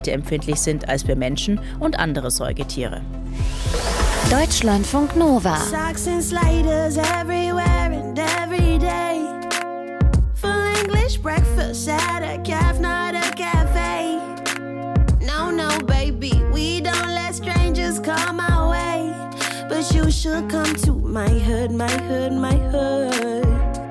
empfindlich sind als wir Menschen und andere Säugetiere. Deutschlandfunk Nova. Socks and sliders everywhere and every day. Full English breakfast at a calf, not a cafe. No, no, baby, we don't let strangers come our way. But you should come to my hood, my hood, my hood.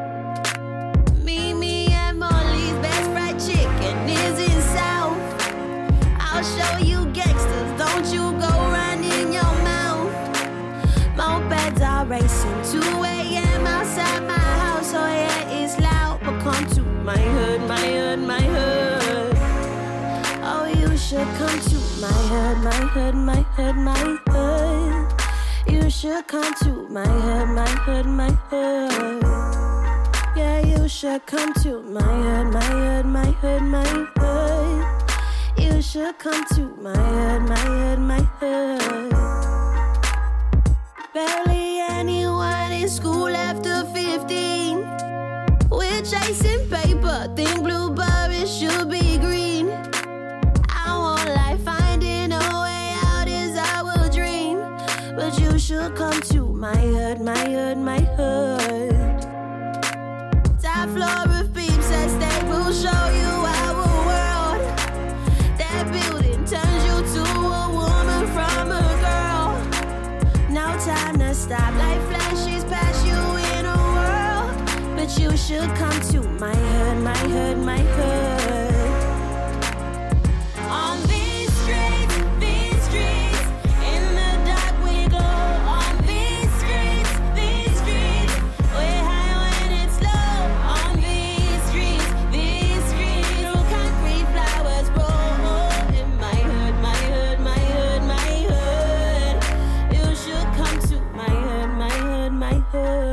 Mimi and Molly's best fried chicken is in South. I'll show you gangsters, don't you go running your mouth. Mopeds are racing 2 a.m. outside my house. Oh yeah, it's loud, but come to my hood, my hood, my hood. Oh, you should come to my hood, my hood, my hood, my hood. You should come to my hood, my hood, my hood. Yeah, you should come to my hood, my hood, my hood, my hood. You should come to my hood, my hood, my hood. Barely anyone in school after 15. We're chasing paper, think blueberries should be green. I won't lie, finding a way out is our dream. But you should come to my hood, my hood, my hood. Top floor of peeps as they will show you our world. That building turns you to a woman from a girl. No time to stop, life flashes past you in a whirl. But you should come to my hood, my hood, my hood. On these streets, in the dark we go. On these streets, we're high when it's low. On these streets, through concrete flowers grow. In my hood, my hood, my hood, my hood. You should come to my hood, my hood, my hood.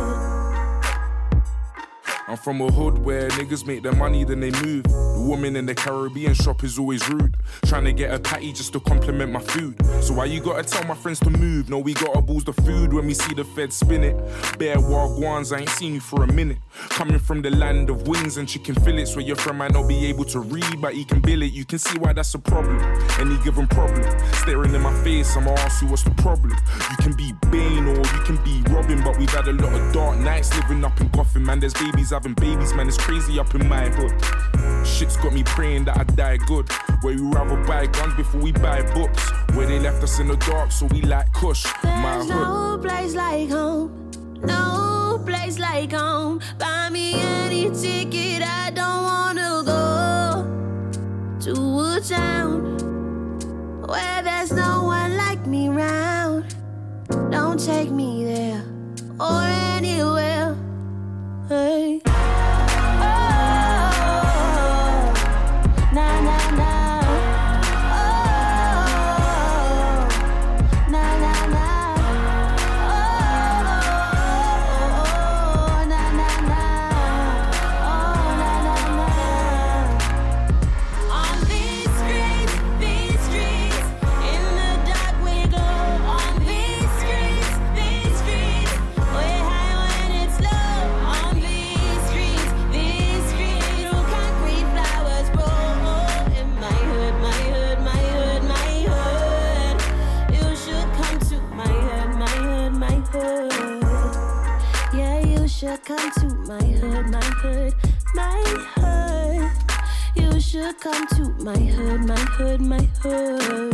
I'm from a hood where niggas make their money then they move. The woman in the Caribbean shop is always rude, trying to get a patty just to compliment my food. So why you gotta tell my friends to move? No, we gotta boost the food when we see the feds spin it. Bare wagwans, I ain't seen you for a minute. Coming from the land of wings and chicken fillets, where your friend might not be able to read but he can bill it. You can see why that's a problem, any given problem. Staring in my face, I'ma ask you what's the problem. You can be Bane or you can be Robin, but we've had a lot of dark nights living up in Gotham. Man, there's babies having babies, man, it's crazy up in my hood. Shit's got me praying that I die good. Where we rather buy guns before we buy books. Where they left us in the dark, so we like Kush. My There's hood. no place like home, no place like home. Buy me any ticket, I don't wanna go to a town where there's no one like me round. Don't take me there or anywhere. Hey. Oh, na na na. Oh, na na na. Oh, na na na. Oh, na na na. On these streets, in the dark we go. On these streets, we're high when it's low. On these streets, through concrete flowers grow. In my hood, my hood, my hood, my hood. You should come to my hood, my hood, my hood. Yeah, you should come to my hood, my hood, my hood. You should come to my hood, my hood, my hood.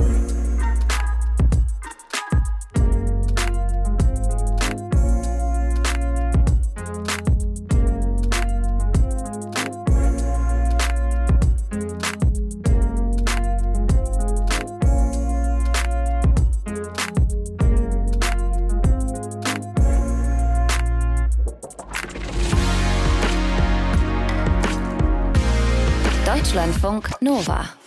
Deutschlandfunk Nova.